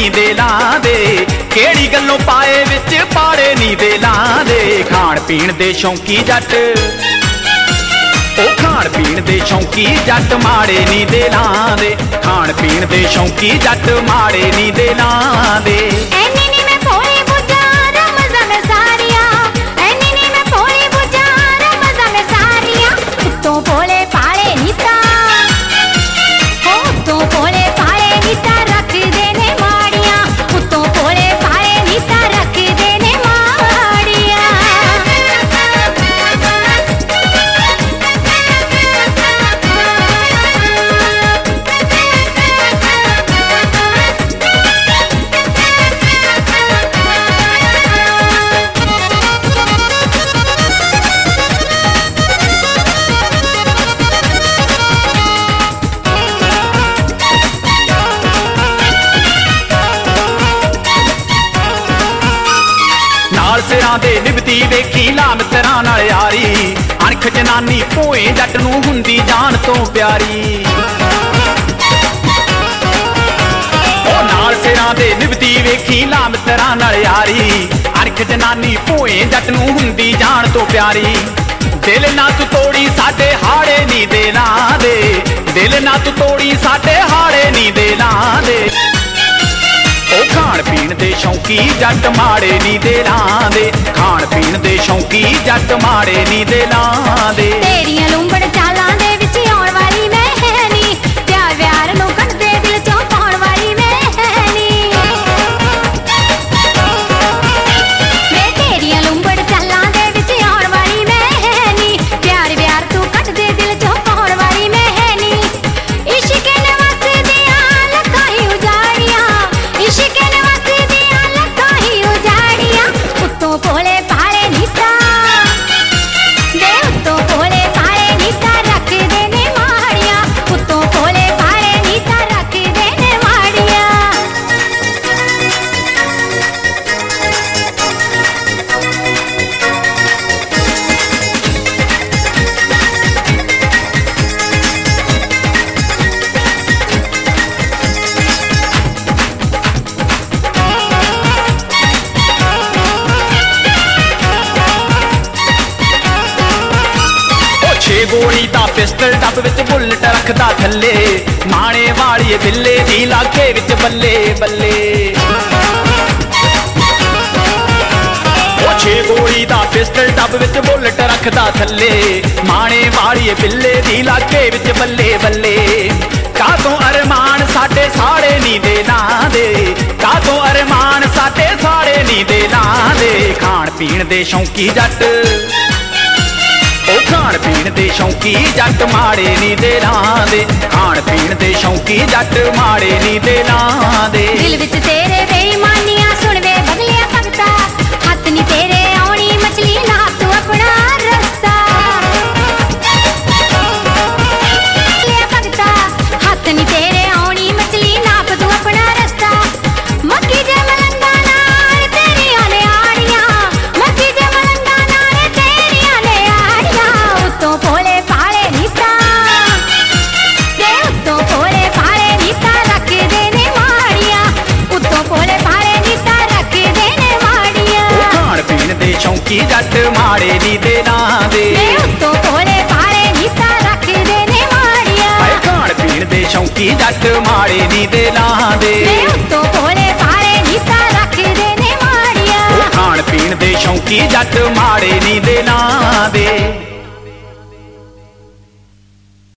ਨੀ ਦੇ ਲਾਂਦੇ, ਕਿਹੜੀ ਗੱਲੋਂ ਪਾਏ ਵਿੱਚ ਪਾੜੇ ਨੀ ਦੇ ਲਾਂਦੇ। ਖਾਣ ਪੀਣ ਦੇ ਸ਼ੌਂਕੀ ਜੱਟ, ਉਹ ਖਾਣ ਪੀਣ ਦੇ ਸ਼ੌਂਕੀ ਜੱਟ ਮਾੜੇ ਨੀ ਦੇ ਲਾਂਦੇ। ਖਾਣ ਪੀਣ ਦੇ ਸ਼ੌਂਕੀ ਜੱਟ ਮਾੜੇ ਨੀ ਦੇ ਲਾਂਦੇ। ਸਿਰਾਂ ਦੇ ਨਿਭਦੀ ਵੇਖੀ ਲਾਮ ਤਰਾਂ ਨਾਲ ਯਾਰੀ, ਅਣਖ ਜਨਾਨੀ ਭੋਏ ਜੱਟ ਨੂੰ ਹੁੰਦੀ ਜਾਨ ਤੋਂ ਪਿਆਰੀ। ਉਹ ਨਾਲ ਸਿਰਾਂ ਦੇ ਨਿਭਦੀ ਵੇਖੀ ਲਾਮ ਤਰਾਂ ਨਾਲ ਯਾਰੀ, ਅਣਖ ਜਨਾਨੀ ਭੋਏ ਜੱਟ ਨੂੰ ਹੁੰਦੀ ਜਾਨ ਤੋਂ ਪਿਆਰੀ। ਦਿਲ ਨਾ ਤੂੰ ਤੋੜੀ ਸਾਡੇ ਹਾੜੇ ਨੀ ਦੇ ਲਾਂਦੇ, ਦਿਲ ਨਾ ਤੂੰ ਤੋੜੀ ਸਾਡੇ ਹਾੜੇ ਨੀ ਦੇ ਲਾਂਦੇ। ਉਹ ਖਾਣ ਪੀਣ ਦੇ ਸ਼ੌਂਕੀ ਜੱਟ ਮਾੜੇ ਨੀ ਦੇ ਲਾਂਦੇ। ਖਾਣ ਪੀਣ ਦੇ ਸ਼ੌਂਕੀ ਜੱਟ ਮਾੜੇ ਨੀ ਦੇ ਲਾਂਦੇ। ਤੇਰੀਆਂ ਲੂੰਬੜ ਚਾਲਾਂ ਦੇ ਵਿੱਚ ਆਉਣ ਵਾਲੀ ਮੈਂ ਹੈ ਨੀ, ਪਿਆਰ ਵਿਆਰ ਨੂੰ ਕੱਢਦੇ ਦਿਲ ਚੋਂ ਪਾਉਣ ਵਾਲੀ ਮੈਂ ਹੈ ਨੀ। ਵੇ ਤੇਰੀਆਂ ਲੂੰਬੜ ਚਾਲਾਂ ਦੇ ਵਿੱਚ ਆਉਣ ਵਾਲੀ ਮੈਂ ਹੈ ਨੀ, ਪਿਆਰ ਵਿਆਰ ਤੂੰ ਕੱਢਦੇ ਦਿਲ ਚੋਂ ਪਾਉਣ ਵਾਲੀ ਮੈਂ ਹੈ ਨੀ। ਇਸ਼ਕ ਨਵਾਸ ਦੀਆਂ ਲੱਖਾਂ ਹੀ ਉਜਾੜੀਆਂ, ਇਸ਼ਕ ਨਵਾਸ ਦੀਆਂ ਲੱਖਾਂ ਹੀ ਉਜਾੜੀਆਂ। ਉੱਤੋਂ ਭੋਲੇ ਭਾਲੇ ਨੀਤਾਂ ਦੇ, ਉੱਤੋਂ ਭੋਲੇ ਭਾਲੇ ਨੀਤਾਂ ਰੱਖਦੇ ਨੇ ਮਾੜੀਆਂ। ਉੱਤੋਂ ਭੋਲੇ ਭਾਲੇ ਨੀਤਾਂ ਰੱਖਦੇ ਨੇ ਮਾੜੀਆਂ। ਛੇ ਗੋਲੀ ਦਾ ਪਿਸਟਲ ਡੱਬ ਵਿੱਚ ਬੁਲਟ ਰੱਖਦਾ ਥੱਲੇ, ਮਾਣੇ ਵਾਲੀਏ ਬਿੱਲੇ ਦੀ ਲਾਗੇ ਵਿੱਚ ਬੱਲੇ ਬੱਲੇ। ਉਹ ਛੇ ਗੋਲੀ ਦਾ ਪਿਸਟਲ ਡੱਬ ਵਿੱਚ ਬੁਲਟ ਰੱਖਦਾ ਥੱਲੇ, ਮਾਣੇ ਵਾਲੀਏ ਬਿੱਲੇ ਦੀ ਲਾਗੇ ਵਿੱਚ ਬੱਲੇ ਬੱਲੇ। ਕਾਹਤੋਂ ਅਰਮਾਨ ਸਾਡੇ ਸਾੜੇ ਨੀ ਦੇ ਲਾਂਦੇ, ਕਾਹਤੋਂ ਅਰਮਾਨ ਸਾਡੇ ਸਾੜੇ ਨੀ ਦੇ ਲਾਂਦੇ। ਖਾਣ ਪੀਣ ਦੇ ਸ਼ੌਂਕੀ ਜੱਟ, ਉਹ ਖਾਣ ਪੀਣ ਦੇ ਸ਼ੌਂਕੀ ਜੱਟ ਮਾੜੇ ਨੀ ਦੇ ਲਾਂਦੇ। ਖਾਣ ਪੀਣ ਦੇ ਸ਼ੌਂਕੀ ਜੱਟ ਮਾੜੇ ਨੀ ਦੇ ਲਾਂਦੇ। ਦਿਲ ਵਿੱਚ ਤੇਰੇ ਬੇਈਮਾਨੀਆਂ ਸੁਣ ਵੇ ਬਦਲਿਆ ਭਗਤਾ, ਹੱਥ ਨੀ ਤੇਰੇ ਆਉਣੀ ਮਛਲੀ ਨਾ ਤੂੰ ਆਪਣਾ ਰਸਤਾ। ਬਦਲਿਆ ਭਗਤਾ, ਹੱਥ ਨੀ ਤੇਰੇ ਆਉਣੀ ਮਛਲੀ ਨਾਪ ਤੂੰ ਆਪਣਾ ਰਸਤਾ। ਮੱਕੀ ਜੇ ਮਲੰਗਾ ਨਾਲ ਤੇਰੀਆਂ ਨੇ ਆੜੀਆਂ, ਮੱਕੀ ਜੇ ਮਲੰਗਾ ਨਾਲ ਤੇਰੀਆਂ ਨੇ ਆੜੀਆਂ। ਉੱਤੋਂ ਭੋਲੇ ਭਾਲੇ ਨੀਤਾਂ ਦੇ, ਉੱਤੋਂ ਭੋਲੇ ਭਾਲੇ ਨੀਤਾਂ ਰੱਖਦੇ ਨੇ ਮਾੜੀਆਂ। ਉੱਤੋਂ ਭੋਲੇ ਭਾਲੇ ਨੀਤਾਂ ਰੱਖਦੇ ਨੇ ਮਾੜੀਆਂ। ਉਹ ਖਾਣ ਪੀਣ ਦੇ ਸ਼ੌਂਕੀ ਜੱਟ ਮਾੜੇ ਨੀ ਦੇ ਲਾਂਦੇ। ਵੇ ਉੱਤੋਂ ਭੋਲੇ ਭਾਲੇ ਨੀਤਾਂ ਰੱਖਦੇ ਨੇ ਮਾੜੀਆਂ। ਹਾਏ ਖਾਣ ਪੀਣ ਦੇ ਸ਼ੌਂਕੀ ਜੱਟ ਮਾੜੇ ਨੀ ਦੇ ਲਾਂਦੇ। ਵੇ ਉੱਤੋਂ ਭੋਲੇ ਭਾਲੇ ਨੀਤਾਂ ਰੱਖਦੇ ਨੇ ਮਾੜੀਆਂ। ਉਹ ਖਾਣ ਪੀਣ ਦੇ ਸ਼ੌਂਕੀ ਜੱਟ ਮਾੜੇ ਨੀ ਦੇ ਲਾਂਦੇ।